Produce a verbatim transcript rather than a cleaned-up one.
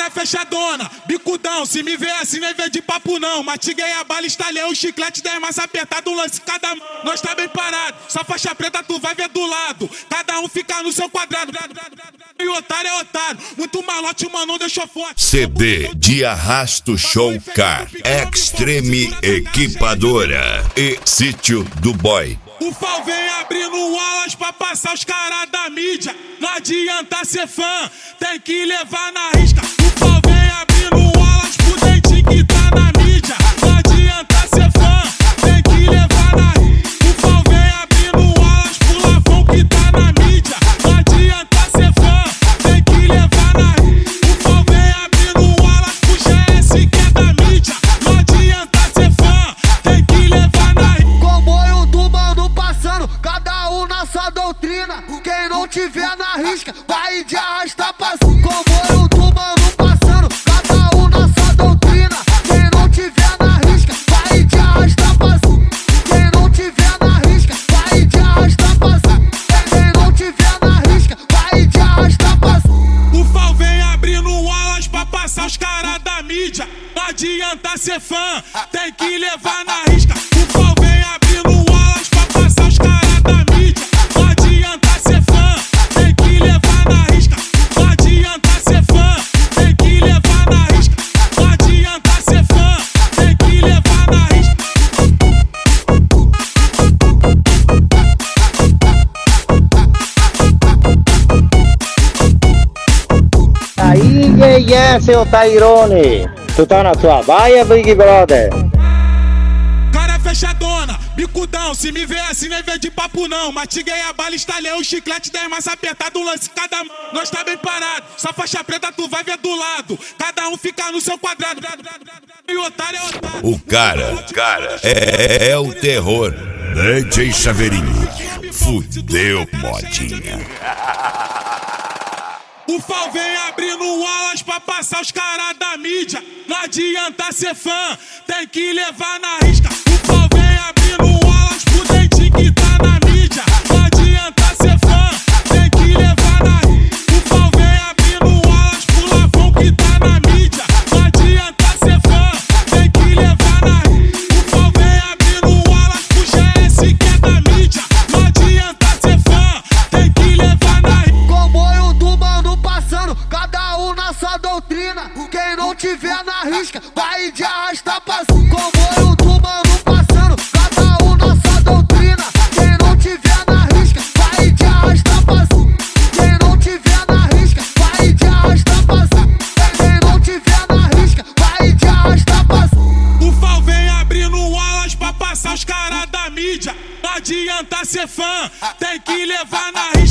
Cara fechadona, bicudão, se me vê assim nem vê de papo não. Matiguei a bala, estalhei o chiclete, dez massa apertado, um lance cada mão. Nós tá bem parado, só faixa preta tu vai ver do lado. Cada um fica no seu quadrado. E otário é otário, muito malote, mano, não deixou forte. C D de Arrasto Show Car, Extreme Equipadora e Sítio do Boy. O Fal vem abrindo alas pra passar os caras da mídia. Não adianta ser fã, tem que levar na risca. O Fal vem abrindo alas pro dentinho que tá na mídia. Não adianta ser fã, tem que levar na risca. O Fal vem abrindo alas pro Lafão que tá na mídia. Não adianta ser fã, tem que levar na risca. O Fal vem abrindo alas pro G S que é da mídia. Não adianta ser fã, tem que levar na risca. Comboio do mano passando, cada um na sua doutrina. Quem não tiver na risca, vai de arrasta pra cima. Comboio do mano passando, cada um na sua doutrina. Quem não tiver na risca, vai de arrasta pra cima. Quem não tiver na risca, vai de arrasta pra cima. Quem não tiver na risca, vai de arrasta pra cima. O Fal vem abrindo alas pra passar os caras da mídia. Não adianta ser fã, tem que levar na risca. O Fal vem abrindo alas pra passar os caras da mídia. Não adianta ser fã, tem que levar na risca. Não adianta ser fã, tem que levar na risca. Não adianta ser fã, tem que levar na risca. Aí, é, é, seu Tairone, tu tá na tua baia, Big Brother? Cara fechadona, bicudão, se me vê assim nem vê de papo não. Matiguei a bala, estalhei o chiclete, dez massa apertado, um lance cada mão. Nós tá bem parado, só faixa preta tu vai ver do lado. Cada um fica no seu quadrado. E otário é otário. O cara, o cara é, é o terror. D J Chaveirinho, fudeu modinha. O Fal vem abrindo alas pra passar os caras da mídia. Não adianta ser fã, tem que levar na risca. O Fal vem abrindo alas pro dentinho que tá na mídia. Não adianta ser fã, tem que levar na risca. O Fal vem abrindo alas pro Lafão que tá na mídia. Não adianta ser fã, tem que levar na risca. O Fal vem abrindo alas pro G S que é da mídia. Não adianta ser fã, tem que levar na risca. Comboio do mano passando, cada um na sua doutrina. Quem não tiver na risca, vai de arrasta pra cima. Comboio do mano passando, cada um na sua doutrina. Quem não tiver na risca, vai de arrasta pra cima. Quem não tiver na risca, vai de arrasta pra cima. Quem não tiver na risca, vai de arrasta pra cima. O Fal vem abrindo alas pra passar os caras da mídia. Não adianta ser fã, tem que levar na risca.